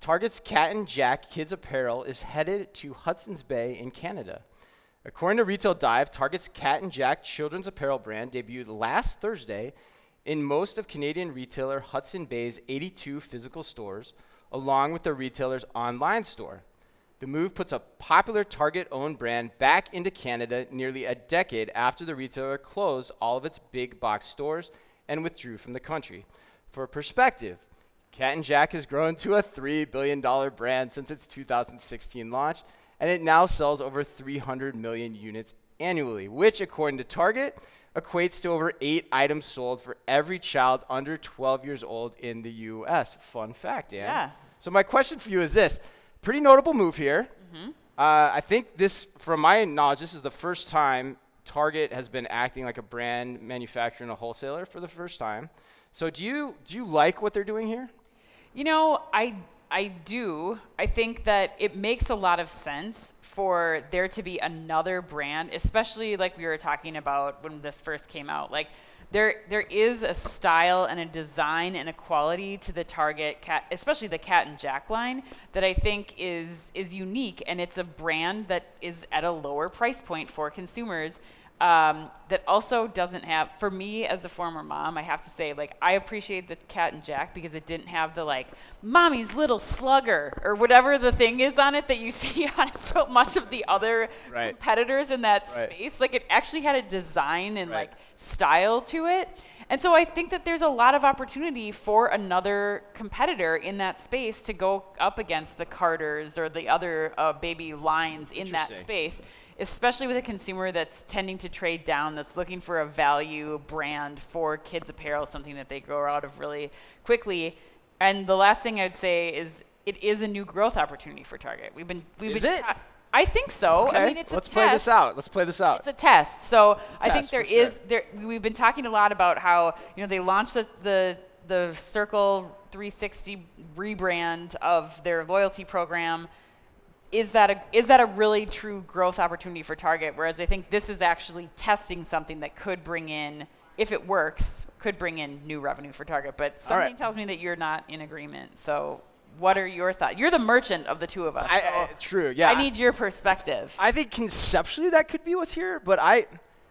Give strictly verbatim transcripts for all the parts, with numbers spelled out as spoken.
Target's Cat and Jack Kids Apparel is headed to Hudson's Bay in Canada. According to Retail Dive, Target's Cat and Jack children's apparel brand debuted last Thursday in most of Canadian retailer Hudson Bay's eighty-two physical stores, along with the retailer's online store. The move puts a popular Target-owned brand back into Canada nearly a decade after the retailer closed all of its big box stores and withdrew from the country. For perspective, Cat and Jack has grown to a three billion dollars brand since its two thousand sixteen launch, and it now sells over three hundred million units annually, which, according to Target, equates to over eight items sold for every child under twelve years old in the U S. Fun fact, Dan. Yeah. So my question for you is this. Pretty notable move here. Mm-hmm. Uh, I think this, from my knowledge, this is the first time Target has been acting like a brand manufacturer and a wholesaler for the first time. So do you do you like what they're doing here? You know, I I do. I think that it makes a lot of sense for there to be another brand, especially like we were talking about when this first came out. Like there there is a style and a design and a quality to the Target cat, especially the Cat and Jack line, that I think is is unique, and it's a brand that is at a lower price point for consumers. Um, that also doesn't have, for me as a former mom, I have to say, like, I appreciate the Cat and Jack because it didn't have the, like, mommy's little slugger or whatever the thing is on it that you see on so much of the other right. competitors in that right. space. Like, it actually had a design and, right. like, style to it. And so I think that there's a lot of opportunity for another competitor in that space to go up against the Carters or the other uh, baby lines in that space, especially with a consumer that's tending to trade down, that's looking for a value brand for kids apparel, something that they grow out of really quickly. And the last thing I'd say is it is a new growth opportunity for Target. We've been, we've is been, it? ta- I think so. Okay. I mean, it's Let's a play test. this out. Let's play this out. It's a test. So a I think test, there for sure. is there. We've been talking a lot about how, you know, they launched the the, the Circle three sixty rebrand of their loyalty program. Is that a is that a really true growth opportunity for Target? Whereas I think this is actually testing something that could bring in, if it works, could bring in new revenue for Target. But something right. tells me that you're not in agreement. So what are your thoughts? You're the merchant of the two of us. I, so I, true, yeah. I need your perspective. I think conceptually that could be what's here, but I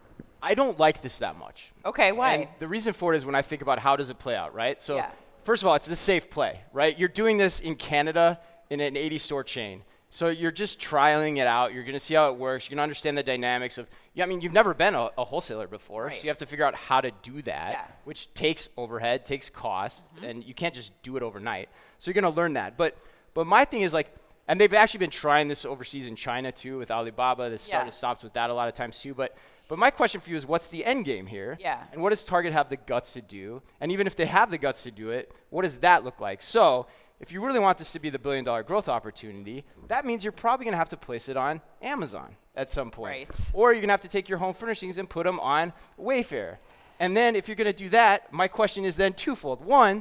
I don't like this that much. Okay, why? And the reason for it is when I think about how does it play out, right? So Yeah. first of all, it's a safe play, right? You're doing this in Canada in an eighty store chain. So you're just trialing it out. You're going to see how it works. You're going to understand the dynamics of, yeah, I mean, you've never been a, a wholesaler before, Right. so you have to figure out how to do that, Yeah. which takes overhead, takes cost, Mm-hmm. and you can't just do it overnight. So you're going to learn that. But but my thing is like, and they've actually been trying this overseas in China too with Alibaba. This Yeah. started stops with that a lot of times too. But but my question for you is, what's the end game here? Yeah. And what does Target have the guts to do? And even if they have the guts to do it, what does that look like? So if you really want this to be the billion dollar growth opportunity, that means you're probably going to have to place it on Amazon at some point. Right. Or you're going to have to take your home furnishings and put them on Wayfair. And then if you're going to do that, my question is then twofold. One,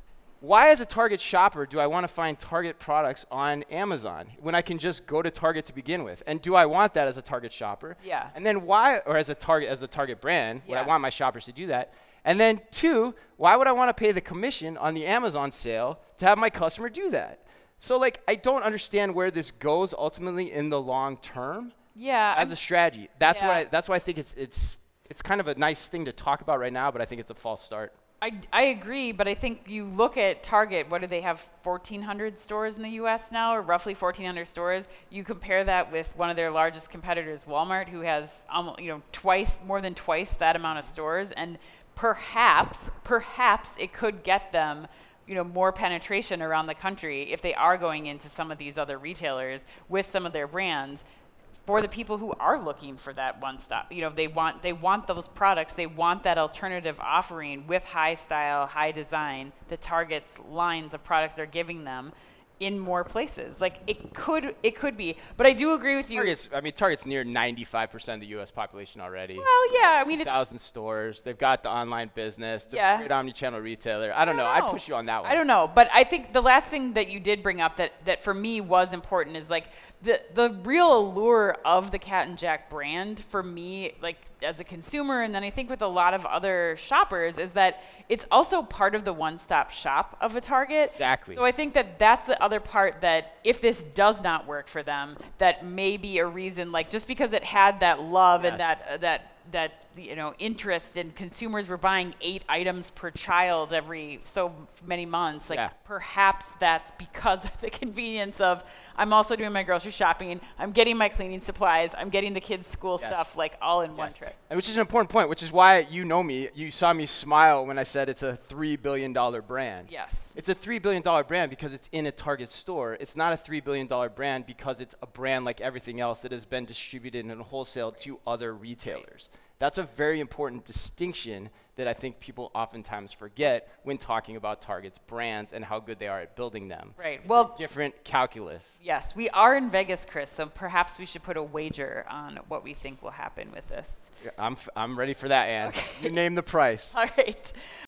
why as a Target shopper do I want to find Target products on Amazon when I can just go to Target to begin with? And do I want that as a Target shopper? Yeah. And then why, or as a Target as a Target brand, would I Yeah. want my shoppers to do that? And then two, why would I want to pay the commission on the Amazon sale to have my customer do that? So like, I don't understand where this goes ultimately in the long term yeah. as I'm- a strategy. That's Yeah. why. That's why I think it's it's it's kind of a nice thing to talk about right now, but I think it's a false start. I, I agree, but I think you look at Target, what do they have, fourteen hundred stores in the U S now, or roughly fourteen hundred stores? You compare that with one of their largest competitors, Walmart, who has almost, you know, twice, more than twice that amount of stores, and perhaps, perhaps it could get them, you know, more penetration around the country if they are going into some of these other retailers with some of their brands. For the people who are looking for that one stop, you know, they want they want those products, they want that alternative offering with high style, high design, the Target's lines of products they're giving them in more places. Like it could it could be, but I do agree with you. Target's, I mean, Target's near ninety-five percent of the U S population already. Well, yeah, I mean, two it's thousand stores. They've got the online business. They're Yeah. a great omni-channel retailer. I don't know. I push you on that one. I don't know, but I think the last thing that you did bring up that, that for me was important is like the the real allure of the Cat and Jack brand for me, like as a consumer, and then I think with a lot of other shoppers, is that it's also part of the one-stop shop of a Target. Exactly. So I think that that's the other part, that if this does not work for them, that may be a reason, like just because it had that love Yes. and that uh, that that you know interest, and consumers were buying eight items per child every so many months, like Yeah. perhaps that's because of the convenience of, I'm also doing my grocery shopping, I'm getting my cleaning supplies, I'm getting the kids' school Yes. stuff, like all in one Yes. trip. And which is an important point, which is why you know me. You saw me smile when I said it's a three billion dollars brand. Yes. It's a three billion dollars brand because it's in a Target store. It's not a three billion dollars brand because it's a brand like everything else that has been distributed in wholesale to other retailers. That's a very important distinction that I think people oftentimes forget when talking about Target's brands and how good they are at building them. Right. It's Well- a different calculus. Yes, we are in Vegas, Chris, so perhaps we should put a wager on what we think will happen with this. I'm, f- I'm ready for that, Ann. You name the price. All right.